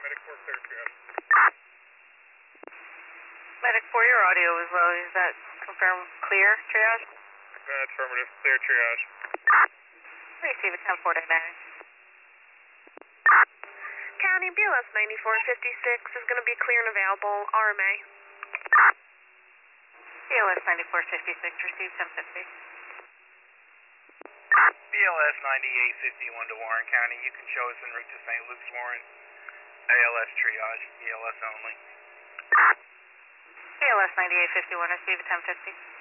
Medic 4 clear triage. Medic 4, your audio is low. Is that confirmed clear triage? Affirmative, clear triage. Receive a 10-4 dynamic. County BLS 9456 is going to be clear and available. RMA. BLS 9456, receive 1050. BLS 9851 to Warren County. You can show us en route to St. Luke's, Warren. ALS triage, ELS only. BLS 9851, receive a 1050.